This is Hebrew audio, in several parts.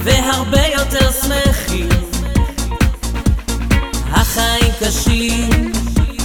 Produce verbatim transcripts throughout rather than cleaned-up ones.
והרבה יותר שמחים. החיים קשים,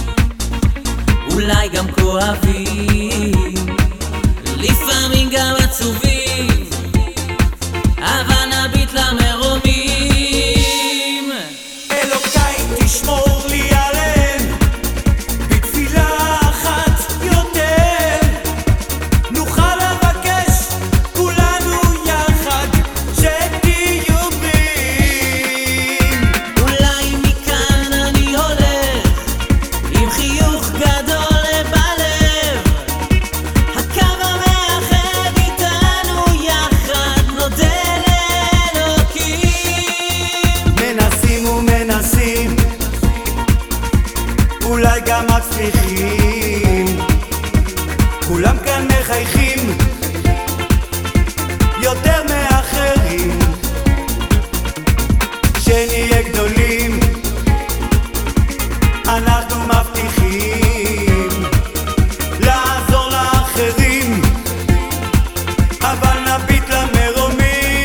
אולי גם כואבים, לפעמים גם עצובים, אבל נביט למרומים. אלוקיי תשמור לי עליהם, בתפילה אחת יותר נוכל לבקש כולנו יחד שתהיו בריאים. אולי מכאן אני הולך עם חיוך גדול בלב, הקו המאחד איתנו יחד נודה לאלוקים. מנסים ומנסים, אולי גם מצליחים, כולם כאן מחייכים יותר מאחרים, שנהיה גדולים אנחנו מבטיחים לעזור לאחרים, אבל נביט למרומים.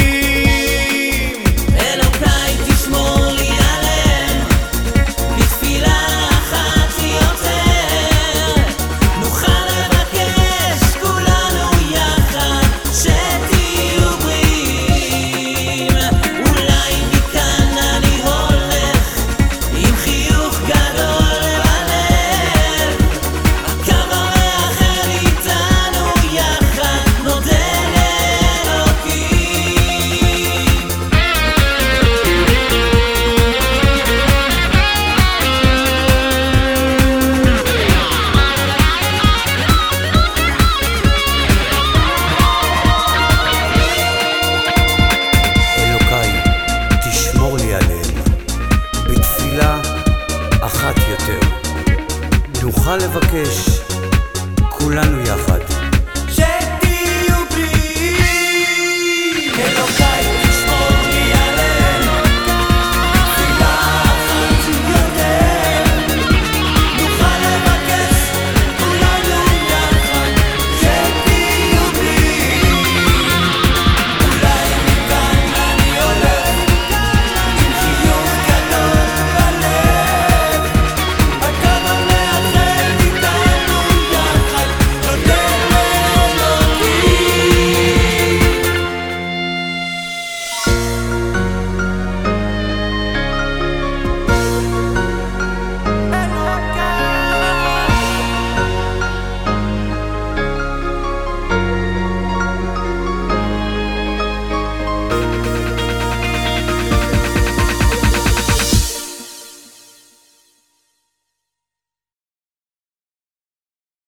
אלוקיי תשמור לי עליהם, בתפילה אחת יותר נוכל לבקש כולנו יחד שתהיו בריאים. אולי מכאן אני הולך עם חיוך גדול בלב, הקו המאחד איתנו יחד נודה לאלוקים. אלוקיי, תשמור לי עליהם, בתפילה אחת יותר נוכל לבקש